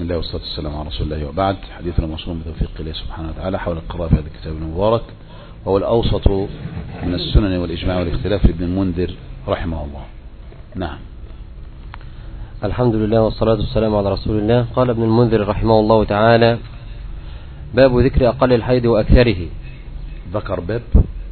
بسم الله والصلاة والسلام على رسول الله وبعد. حديثنا موصول بتوفيق الله سبحانه وتعالى حول القراءة في هذا الكتاب المبارك، وهو الأوسط من السنن والإجماع والاختلاف لابن المنذر رحمه الله. نعم. الحمد لله والصلاة والسلام على رسول الله. قال ابن المنذر رحمه الله تعالى: باب ذكر أقل الحيض وأكثره. ذكر باب،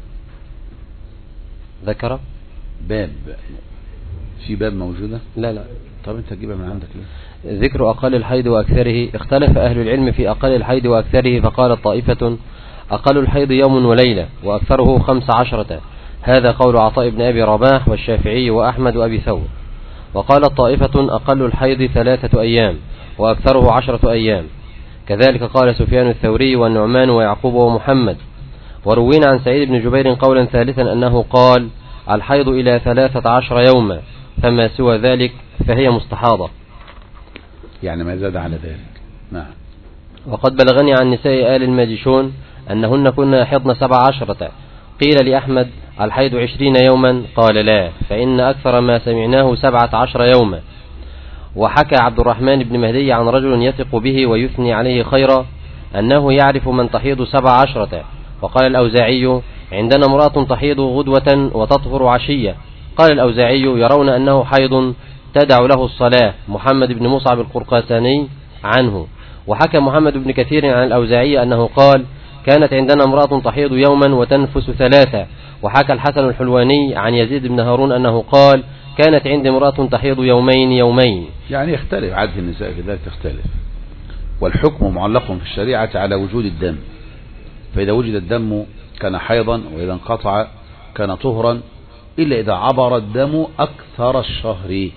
ذكر باب، في باب موجودة؟ لا. طب انت تجيبها من عندك ليه؟ ذكر أقل الحيض وأكثره. اختلف أهل العلم في أقل الحيض وأكثره، فقال طائفة: أقل الحيض يوم وليلة وأكثره 15. هذا قول عطاء بن أبي رباح والشافعي وأحمد وأبي ثور. وقال طائفة: أقل الحيض 3 أيام وأكثره 10 أيام. كذلك قال سفيان الثوري والنعمان ويعقوب ومحمد. وروينا عن سعيد بن جبير قولا ثالثا أنه قال: الحيض إلى 13 يوما، فما سوى ذلك فهي مستحاضة، يعني ما زاد على ذلك. نعم. وقد بلغني عن نساء آل الماجشون أنهن كن يحضن 17. قيل لأحمد: الحيض 20 يوما؟ قال: لا، فإن أكثر ما سمعناه 17 يوما. وحكى عبد الرحمن بن مهدي عن رجل يثق به ويثني عليه خيرا أنه يعرف من تحيض 17. وقال الأوزاعي: عندنا امرأة تحيض غدوة وتطهر عشية. قال الأوزاعي: يرون أنه حيض تدع له الصلاة. محمد بن مصعب القرقاساني عنه. وحكى محمد بن كثير عن الأوزاعي أنه قال: كانت عندنا امرأة تحيض يوما وتنفس 3. وحكى الحسن الحلواني عن يزيد بن هارون أنه قال: كانت عندي امرأة تحيض يومين. يعني يختلف عدد النساء في ذلك، تختلف. والحكم معلق في الشريعة على وجود الدم، فإذا وجد الدم كان حيضا، وإذا انقطع كان طهرا، إلا إذا عبر الدم أكثر الشهر.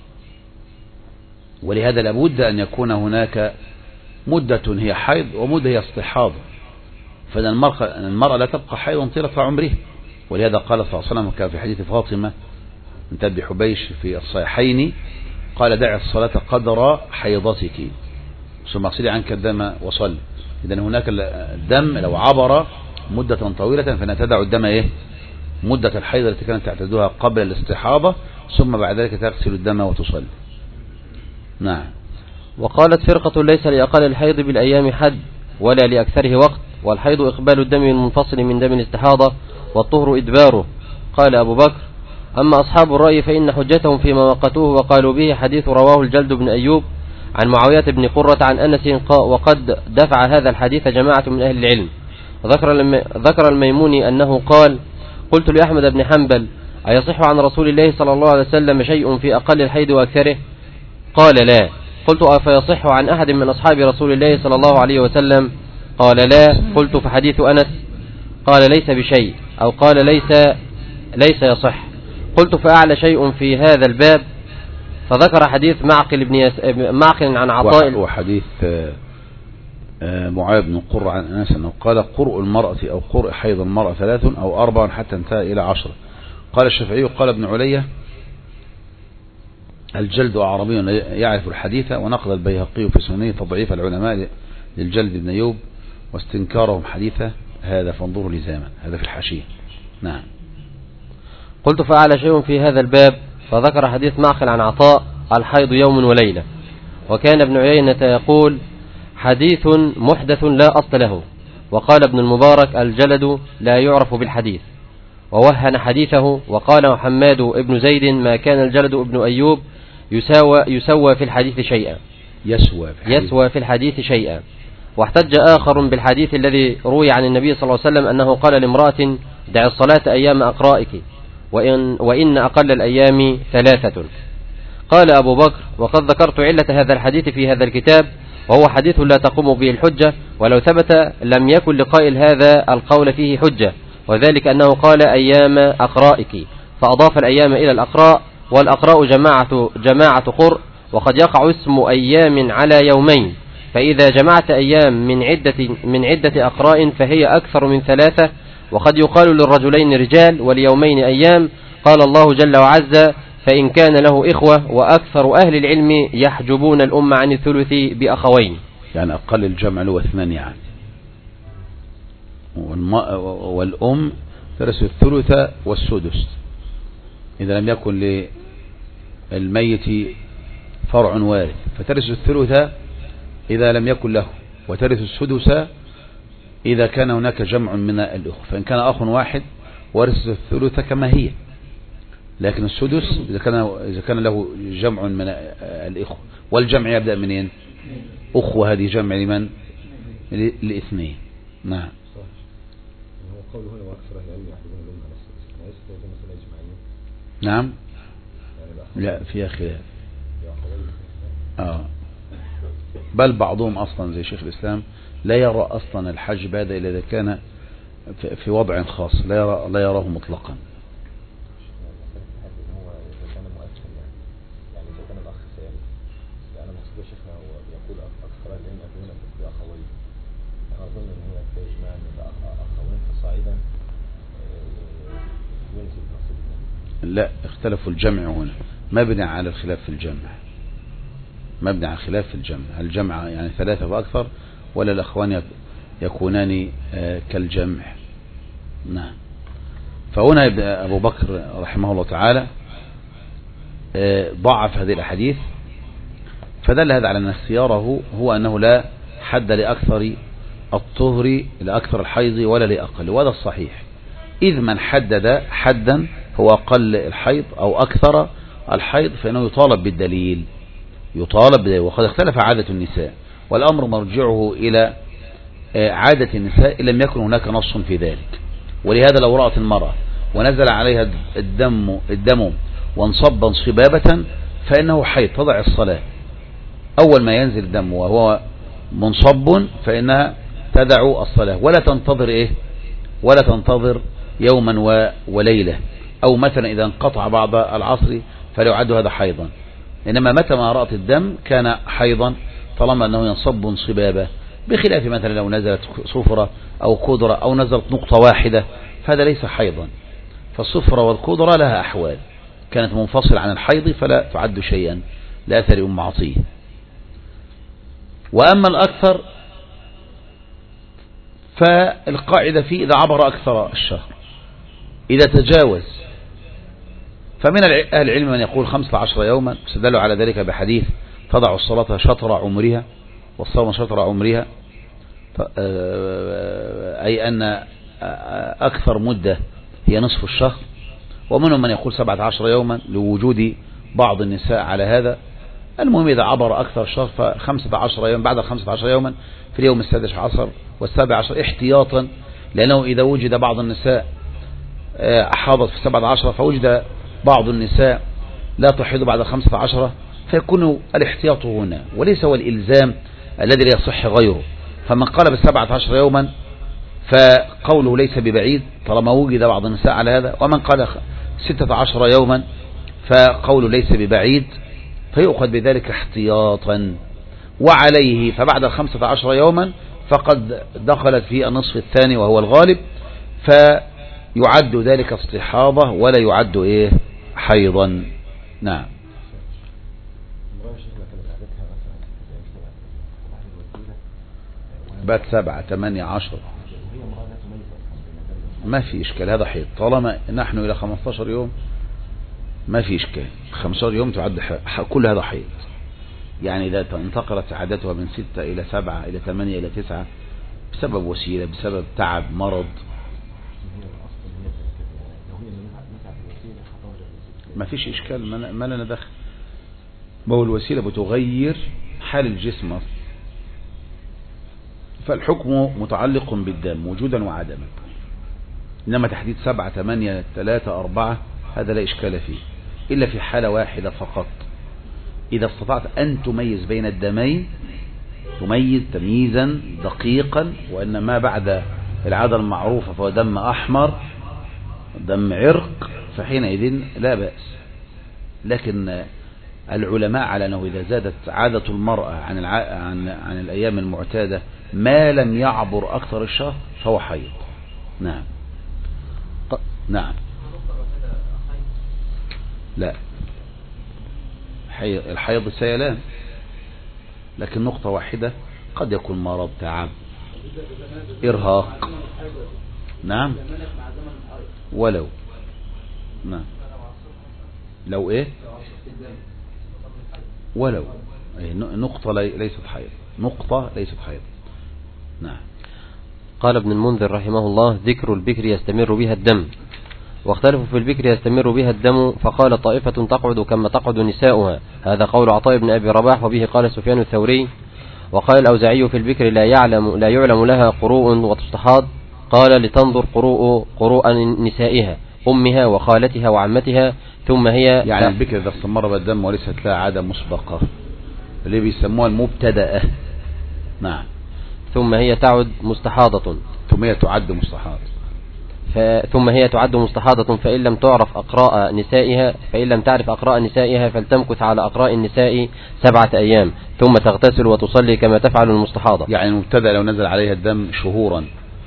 ولهذا لابد أن يكون هناك مدة هي حيض ومدة هي استحاضة، فإن المرأة لا تبقى حيضا طيلة عمره. ولهذا قال صلى الله عليه وسلم كان في حديث فاطمة بنت أبي حبيش في الصحيحين: قال: دع الصلاة قدر حيضتك ثم اغسلي عنك الدم وصل. إذن هناك الدم لو عبر مدة طويلة فإنها تدع الدم مدة الحيض التي كانت تعتدها قبل الاستحاضة، ثم بعد ذلك تغسل الدم وتصلي. نعم. وقالت فرقة: ليس لأقل الحيض بالأيام حد ولا لأكثره وقت، والحيض إقبال الدم المنفصل من دم الاستحاضة، والطهر إدباره. قال أبو بكر: أما أصحاب الرأي فإن حجتهم فيما وقتوه وقالوا به حديث رواه الجلد بن أيوب عن معاوية بن قرة عن أنس، وقد دفع هذا الحديث جماعة من أهل العلم. ذكر الميموني أنه قال: قلت لأحمد بن حنبل: أيصح عن رسول الله صلى الله عليه وسلم شيء في أقل الحيض وأكثره؟ قال: لا. قلت: أفيصح عن أحد من أصحاب رسول الله صلى الله عليه وسلم؟ قال: لا. قلت: فحديث أنس؟ قال: ليس بشيء، أو قال: ليس يصح. قلت: فأعلى شيء في هذا الباب؟ فذكر حديث معقل عن عطاء، وحديث معاذ بن قرة عن أنس أنه قال: قرء المرأة أو قرء حيض المرأة 3 أو 4 حتى انتهى إلى 10. قال الشافعي: قال ابن علية: الجلد أعرابي يعرف الحديث. ونقل البيهقي في سننه تضعيف العلماء للجلد بن أيوب واستنكارهم حديثه هذا، فانظروا لزاما، هذا في الحاشية. نعم. قلت: فأعلى شيء في هذا الباب؟ فذكر حديث معقل عن عطاء: الحيض يوم وليلة. وكان ابن عيينة يقول: حديث محدث لا أصل له. وقال ابن المبارك: الجلد لا يعرف بالحديث، ووهن حديثه. وقال حماد ابن زيد: ما كان الجلد ابن أيوب يسوى في الحديث شيئا، يسوى في الحديث شيئا. واحتج آخر بالحديث الذي روي عن النبي صلى الله عليه وسلم أنه قال لامرأة: دع الصلاة أيام أقرائك، وإن أقل الأيام 3. قال أبو بكر: وقد ذكرت علة هذا الحديث في هذا الكتاب، وهو حديث لا تقوم به الحجة، ولو ثبت لم يكن لقائل هذا القول فيه حجة، وذلك أنه قال: أيام أقرائك، فأضاف الأيام إلى الأقراء، والأقراء جماعة قرء، وقد يقع اسم أيام على يومين، فإذا جمعت أيام من عدة أقراء فهي أكثر من 3. وقد يقال للرجلين رجال وليومين أيام. قال الله جل وعز: فإن كان له إخوة. وأكثر أهل العلم يحجبون الأمة عن الثلث بأخوين، يعني أقل الجمع له 2 يعني. والأم ترث الثلث والسدس إذا لم يكن للميت فرع وارث، فترث الثلث إذا لم يكن له، وترث السدس إذا كان هناك جمع من الأخوة، فإن كان أخ واحد ورث الثلث كما هي، لكن السدس إذا كان له جمع من الإخوة، والجمع يبدأ منين؟ أخوة، هذه جمع لمن؟ الاثنين. نعم. هو قوله هنا وأكثر العلم يحدثون لهم على السدس، ليس هذه مسألة إجماعية؟ نعم. لا فيها خلاف. بل بعضهم أصلا زي شيخ الإسلام لا يرى أصلا الحج هذا إلا إذا كان في وضع خاص، لا يراه مطلقا. لا، اختلفوا الجمع هنا، مبني على الخلاف في الجمع، مبني على الخلاف في الجمع، الجمع يعني 3 فأكثر ولا الأخوان يكونان كالجمع. نعم. فهنا أبو بكر رحمه الله تعالى ضعف هذه الأحاديث، فدل هذا على أن اختياره هو أنه لا حد لأكثر الطهر، لأكثر الحيض ولا لأقل، وهذا الصحيح، إذ من حدد حدا هو أقل الحيض أو أكثر الحيض فإنه يطالب بالدليل، وقد اختلف عادة النساء، والأمر مرجعه إلى عادة النساء إن لم يكن هناك نص في ذلك. ولهذا لو رأت المرأة ونزل عليها الدم وانصب انصبابة فإنه حيض، تضع الصلاة أول ما ينزل الدم وهو منصب فإنها تدع الصلاة، ولا تنتظر ولا تنتظر يوما وليلة، أو مثلا إذا انقطع بعد العصر فلا يعد هذا حيضا، إنما متى ما رأت الدم كان حيضا طالما أنه ينصب انصبابه، بخلاف مثلا لو نزلت صفرة أو كدرة أو نزلت نقطة واحدة فهذا ليس حيضا، فالصفرة والكدرة لها أحوال، كانت منفصلة عن الحيض فلا تعد شيئا لأثر أم عطية. وأما الأكثر فالقاعدة فيه إذا عبر أكثر الشهر، إذا تجاوز، فمن أهل العلم من يقول 15 يوما، استدلوا على ذلك بحديث تضع الصلاة شطر عمرها والصوم شطر عمرها، أي أن أكثر مدة هي نصف الشهر. ومنهم من يقول 17 يوما لوجود بعض النساء على هذا. المهم إذا عبر أكثر الشهر ف15 يوما، بعد 15 يوما في اليوم السادس عشر والسابع عشر احتياطا، لأنه إذا وجد بعض النساء حاضت في 17 فوجد بعض النساء لا تحيض بعد 15 فيكون الاحتياط هنا، وليس هو الإلزام الذي لا يصح غيره. فمن قال ب17 يوما فقوله ليس ببعيد طالما وجد بعض النساء على هذا، ومن قال 16 يوما فقوله ليس ببعيد، فيؤخذ بذلك احتياطا. وعليه فبعد 15 يوما فقد دخلت في النصف الثاني وهو الغالب، فيعد ذلك استحاضة ولا يعد حيضا. نعم. بات 7 8 10 ما في إشكال، هذا حيض طالما نحن إلى 15 يوم ما في إشكال. 15 يوم تعد كل هذا حيض، يعني إذا انتقلت عادتها من 6 إلى 7 إلى 8 إلى 9 بسبب وسيلة، بسبب تعب مرض، ما فيش إشكال، ما لنا دخل. ما هو الوسيلة بتغير حال الجسم، فالحكم متعلق بالدم وجودا وعدما، إنما تحديد 7 8 3 4 هذا لا إشكال فيه، إلا في حالة واحدة فقط، إذا استطعت أن تميز بين الدمين، تميز تمييزا دقيقا، وأن ما بعد العادة المعروفة فهو دم أحمر دم عرق، فحينئذ لا بأس. لكن العلماء على أنه إذا زادت عادة المرأة عن الأيام المعتادة ما لم يعبر أكثر الشهر فهو حيض. نعم. نعم. لا، الحيض سيلان، لكن نقطة واحدة قد يكون مرض، تعب، إرهاق. نعم. ولو نعم لو ولو نقطة ليست حيض، نقطة ليست حيض. نعم. قال ابن المنذر رحمه الله: ذكر البكر يستمر بها الدم، واختلفوا في البكر يستمر بها الدم، فقال طائفة تقعد كما تقعد نساؤها، هذا قول عطاء بن أبي رباح، وبه قال سفيان الثوري. وقال الأوزاعي في البكر لا يعلم لها قروء وتستحاض، قال لتنظر قروء نسائها أمها وخالتها وعمتها، ثم هي يعني البكر إذا استمر بالدم وليست لها عادة مسبقة اللي بيسموها المبتدأة. نعم. ثم هي تعد مستحاضة، ثم هي تعد مستحاضة، ثم هي تعد مستحاضة، فإن لم تعرف أقراء نسائها فلتمكث على أقراء النساء 7 أيام، ثم تغتسل وتصلي كما تفعل المستحاضة. يعني المبتدأ لو نزل عليها الدم شهورا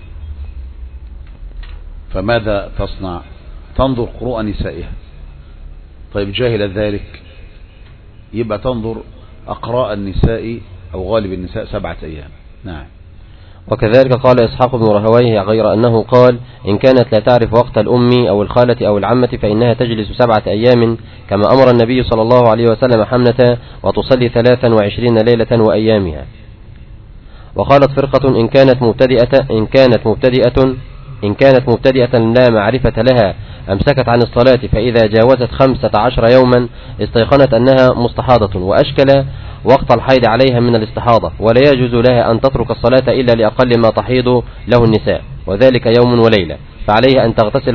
فماذا تصنع؟ تنظر قروء نسائها. طيب جاهل ذلك يبقى تنظر أقراء النساء أو غالب النساء 7 أيام. نعم. وكذلك قال إسحاق بن رهويه، غير أنه قال إن كانت لا تعرف وقت الأم أو الخالة أو العمة فإنها تجلس 7 أيام، كما أمر النبي صلى الله عليه وسلم حمنة وتصلي 23 ليلة وأيامها. وقالت فرقة إن كانت مبتدئة لا معرفة لها أمسكت عن الصلاة، فإذا جاوزت 15 يوما استيقنت أنها مستحاضة، وأشكل وقت الحيض عليها من الاستحاضة، ولا يجوز لها أن تترك الصلاة إلا لأقل ما تحيض له النساء، وذلك يوم وليلة، فعليها أن تغتسل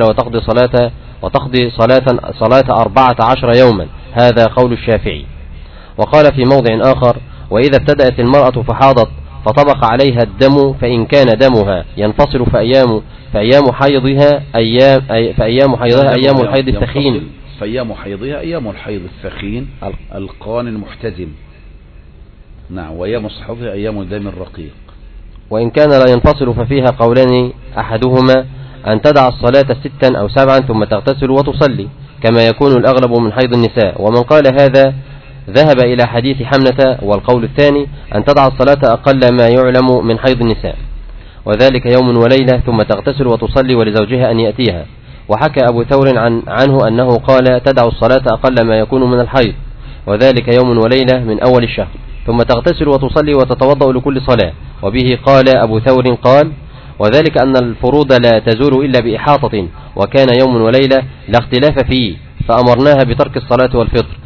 وتقضي صلاة 14 يوما، هذا قول الشافعي. وقال في موضع آخر: وإذا ابتدأت المرأة فحاضت فطبق عليها الدم، فإن كان دمها ينفصل فأيام حيضها أيام الحيض الثخين، فأيام حيضها أيام الحيض الثخين القان المحتزم. نعم. وأيام صحتها أيام الدم الرقيق. وإن كان لا ينفصل ففيها قولان، أحدهما أن تدع الصلاة 6 أو 7 ثم تغتسل وتصلي كما يكون الأغلب من حيض النساء، ومن قال هذا ذهب إلى حديث حمنة. والقول الثاني أن تدع الصلاة أقل ما يعلم من حيض النساء، وذلك يوم وليلة، ثم تغتسل وتصلي ولزوجها أن يأتيها. وحكى أبو ثور عنه أنه قال تدع الصلاة أقل ما يكون من الحيض، وذلك يوم وليلة من أول الشهر، ثم تغتسل وتصلي وتتوضأ لكل صلاة. وبه قال أبو ثور قال وذلك أن الفروض لا تزول إلا بإحاطة، وكان يوم وليلة لا اختلاف فيه، فأمرناها بترك الصلاة والفطر،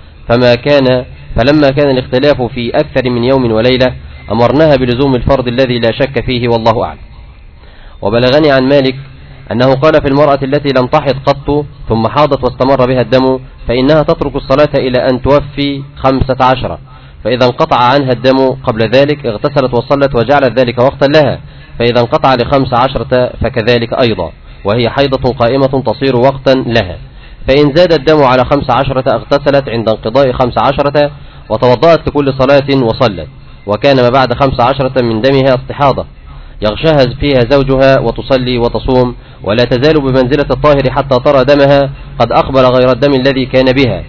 فلما كان الاختلاف في أكثر من يوم وليلة أمرناها بلزوم الفرض الذي لا شك فيه، والله أعلم. وبلغني عن مالك أنه قال في المرأة التي لم تحض قط ثم حاضت واستمر بها الدم فإنها تترك الصلاة إلى أن توفي 15، فإذا انقطع عنها الدم قبل ذلك اغتسلت وصلت وجعلت ذلك وقتا لها، فإذا انقطع ل15 فكذلك أيضا، وهي حيضة قائمة تصير وقتا لها. فإن زاد الدم على 15 اغتسلت عند انقضاء 15 وتوضأت لكل صلاة وصلت، وكان ما بعد 15 من دمها استحاضة يغشاها فيها زوجها وتصلي وتصوم، ولا تزال بمنزلة الطاهر حتى ترى دمها قد أقبل غير الدم الذي كان بها.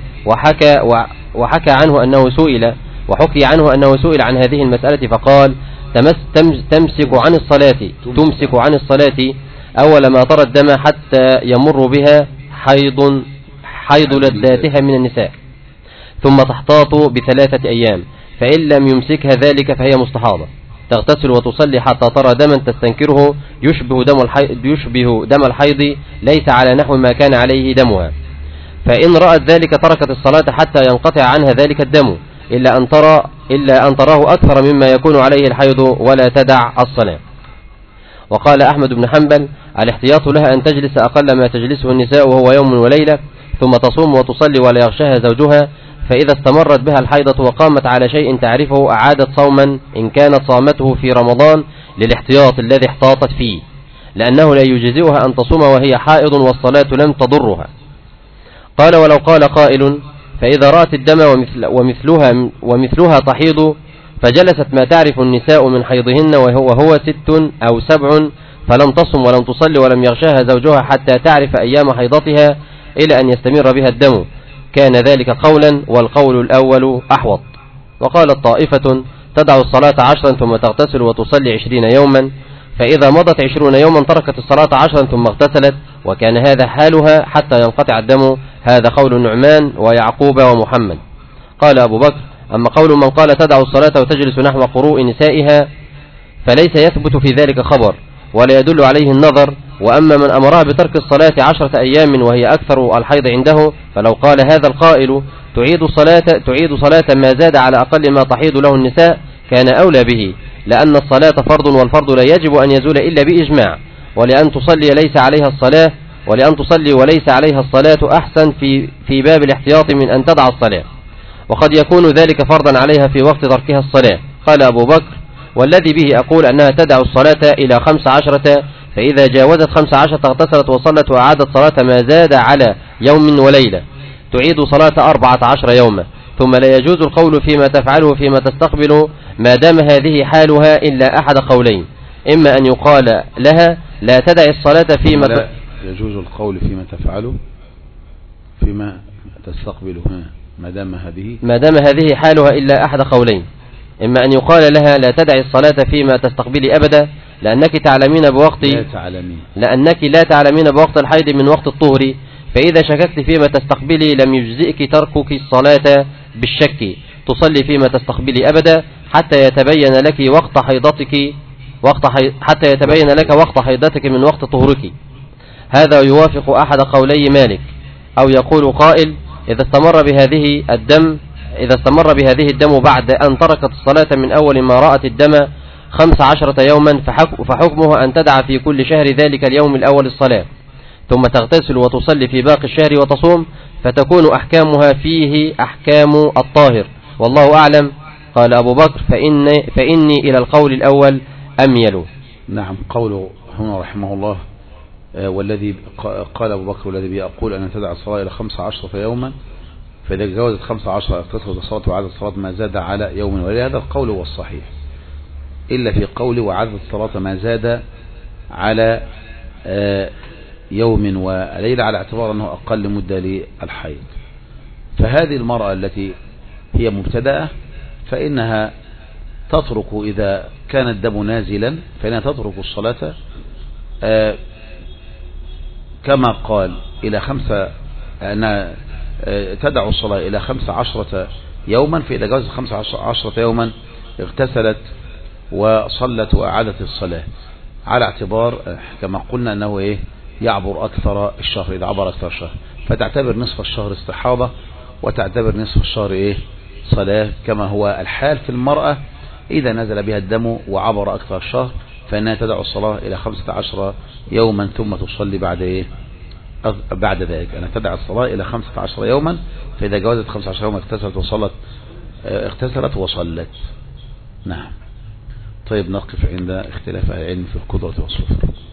وحكى عنه أنه سئل عن هذه المسألة فقال تمسك عن الصلاة أول ما ترى الدم حتى يمر بها حيض لذاتها من النساء، ثم تحتاط ب3 أيام، فإن لم يمسكها ذلك فهي مستحاضة، تغتسل وتصلي حتى ترى دما تستنكره يشبه دم الحيض ليس على نحو ما كان عليه دمها، فإن رأت ذلك تركت الصلاة حتى ينقطع عنها ذلك الدم إلا أن تراه أكثر مما يكون عليه الحيض ولا تدع الصلاة. وقال أحمد بن حنبل الاحتياط لها أن تجلس أقل ما تجلسه النساء وهو يوم وليلة، ثم تصوم وتصلي ولا يغشاها زوجها، فإذا استمرت بها الحيضة وقامت على شيء تعرفه أعادت صوما إن كانت صامته في رمضان للاحتياط الذي احتاطت فيه، لأنه لا يجزئها أن تصوم وهي حائض والصلاة لم تضرها. قال ولو قال قائل فإذا رأت الدم ومثلها تحيض فجلست ما تعرف النساء من حيضهن وهو 6 أو 7 فلم تصم ولم تصلي ولم يغشاها زوجها حتى تعرف أيام حيضتها إلى أن يستمر بها الدم، كان ذلك قولا، والقول الأول أحوط. وقالت طائفة تدع الصلاة 10 ثم تغتسل وتصلي 20 يوما، فإذا مضت 20 يوما تركت الصلاة 10 ثم اغتسلت، وكان هذا حالها حتى ينقطع الدم، هذا قول النعمان ويعقوب ومحمد. قال أبو بكر أما قول من قال تدع الصلاة وتجلس نحو قروء نسائها فليس يثبت في ذلك خبر ولا يدل عليه النظر. وأما من أمرها بترك الصلاة 10 أيام وهي أكثر الحيض عنده، فلو قال هذا القائل تعيد صلاة ما زاد على أقل ما تحيض له النساء كان أولى به، لأن الصلاة فرض والفرض لا يجب أن يزول إلا بإجماع، ولأن تصلي وليس عليها الصلاة أحسن في باب الاحتياط من أن تدع الصلاة، وقد يكون ذلك فرضا عليها في وقت تركها الصلاة. قال أبو بكر: والذي به أقول أنها تدع الصلاة إلى 15، فإذا جاوزت 15 اغتسلت وصلت وأعادت صلاة ما زاد على يوم وليلة تعيد صلاة 14 يوما. ثم لا يجوز القول فيما تفعله فيما تستقبل ما دام هذه حالها إلا أحد قولين: إما أن يقال لها لا تدع الصلاة فيما يجوز القول فيما تفعله فيما تستقبل ما دام هذه حالها إلا أحد قولين: إما أن يقال لها لا تدع الصلاة فيما تستقبلي أبدا لأنك لا تعلمين بوقت الحيض من وقت الطهر، فإذا شككت فيما تستقبلي لم يجزئك تركك الصلاة بالشك، تصلي فيما تستقبلي أبدا حتى يتبين لك وقت حيضتك من وقت طهرك. هذا يوافق أحد قولي مالك. أو يقول قائل: إذا استمر بهذه الدم بعد أن تركت الصلاة من أول ما رأت الدم 15 يوما فحكمها أن تدع في كل شهر ذلك اليوم الأول الصلاة، ثم تغتسل وتصلي في باقي الشهر وتصوم، فتكون أحكامها فيه أحكام الطاهر، والله أعلم. قال أبو بكر: فإني إلى القول الأول أميل. نعم. قوله هنا رحمه الله: والذي قال أبو بكر: والذي بيقول أن تدع الصلاة إلى 15 يوما، فإذا جاوزت 15 اغتسلت الصلاة وعادت الصلاة ما زاد على يوم وليلة. هذا القول هو الصحيح، إلا في قوله وعادت الصلاة ما زاد على يوم وليلة، على اعتبار أنه أقل مدة للحيض. فهذه المرأة التي هي مبتدأة فإنها تترك، إذا كان الدم نازلا فإنها تترك الصلاة كما قال إلى 5، أنها تدع الصلاة إلى 15 يوما، فإذا جاوزت 15 يوما اغتسلت وصلت وأعادت الصلاة، على اعتبار كما قلنا أنه يعبر أكثر الشهر. إذا عبر أكثر الشهر فتعتبر نصف الشهر استحاضة وتعتبر نصف الشهر صلاة، كما هو الحال في المرأة إذا نزل بها الدم وعبر أكثر الشهر، فإنها تدع الصلاة إلى 15 يوما ثم تصلي بعد ذلك. أنا تدع الصلاة إلى 15 يوما، فإذا جاوزت 15 يوما اغتسلت وصلت. نعم. طيب، نقف عند اختلاف العلم في القدرة والصفر.